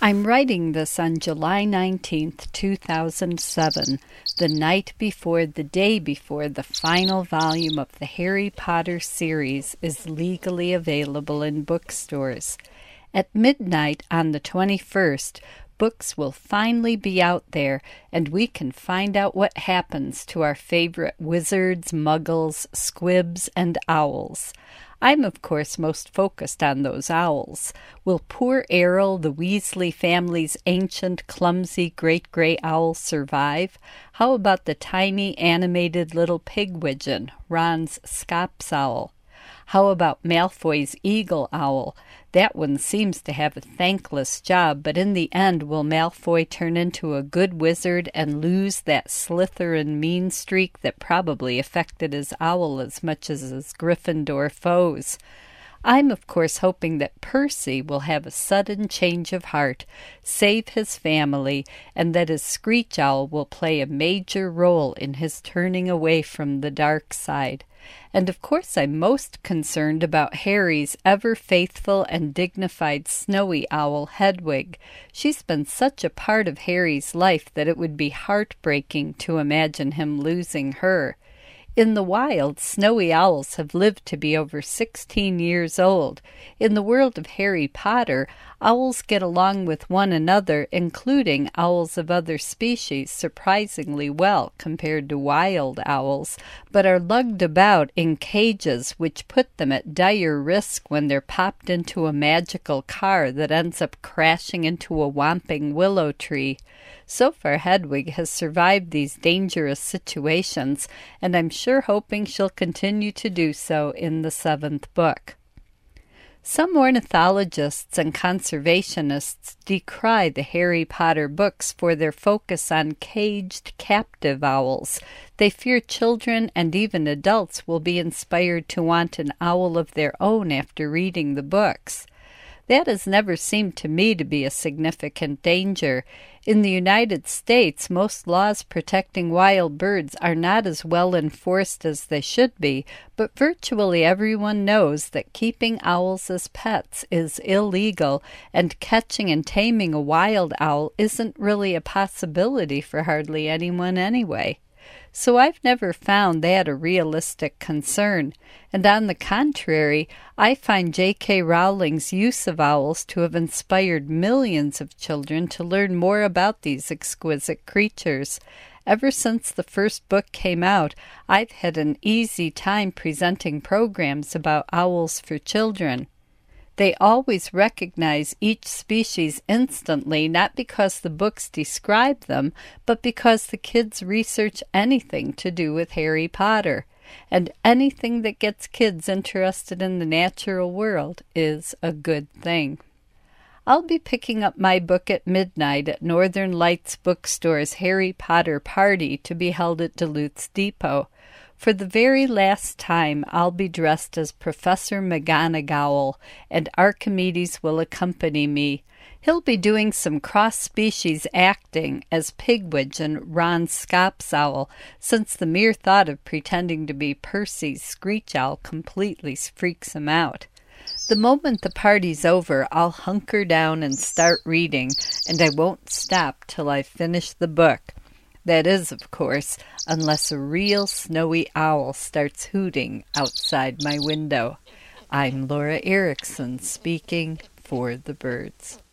I'm writing this on July 19th, 2007, the night before the day before the final volume of the Harry Potter series is legally available in bookstores. At midnight on the 21st, books will finally be out there, and we can find out what happens to our favorite wizards, muggles, squibs, and owls. I'm, of course, most focused on those owls. Will poor Errol, the Weasley family's ancient, clumsy great gray owl, survive? How about the tiny, animated little pigwidgeon, Ron's Scops owl? How about Malfoy's eagle owl? That one seems to have a thankless job, but in the end will Malfoy turn into a good wizard and lose that Slytherin mean streak that probably affected his owl as much as his Gryffindor foes? I'm, of course, hoping that Percy will have a sudden change of heart, save his family, and that his Screech Owl will play a major role in his turning away from the dark side. And of course I'm most concerned about Harry's ever-faithful and dignified Snowy Owl, Hedwig. She's been such a part of Harry's life that it would be heartbreaking to imagine him losing her. In the wild, snowy owls have lived to be over 16 years old. In the world of Harry Potter, owls get along with one another, including owls of other species, surprisingly well compared to wild owls, but are lugged about in cages which put them at dire risk when they're popped into a magical car that ends up crashing into a whomping willow tree. So far, Hedwig has survived these dangerous situations, and I'm sure hoping she'll continue to do so in the 7th book. Some ornithologists and conservationists decry the Harry Potter books for their focus on caged, captive owls. They fear children and even adults will be inspired to want an owl of their own after reading the books. That has never seemed to me to be a significant danger. In the United States, most laws protecting wild birds are not as well enforced as they should be, but virtually everyone knows that keeping owls as pets is illegal, and catching and taming a wild owl isn't really a possibility for hardly anyone anyway. So I've never found that a realistic concern, and on the contrary, I find J.K. Rowling's use of owls to have inspired millions of children to learn more about these exquisite creatures. Ever since the first book came out, I've had an easy time presenting programs about owls for children. They always recognize each species instantly, not because the books describe them, but because the kids research anything to do with Harry Potter. And anything that gets kids interested in the natural world is a good thing. I'll be picking up my book at midnight at Northern Lights Bookstore's Harry Potter Party to be held at Duluth's Depot. For the very last time, I'll be dressed as Professor McGonagall, and Archimedes will accompany me. He'll be doing some cross-species acting as Pigwidgeon, Ron Scops owl, since the mere thought of pretending to be Percy's Screech Owl completely freaks him out. The moment the party's over, I'll hunker down and start reading, and I won't stop till I've finished the book. That is, of course, unless a real snowy owl starts hooting outside my window. I'm Laura Erickson, speaking for the birds.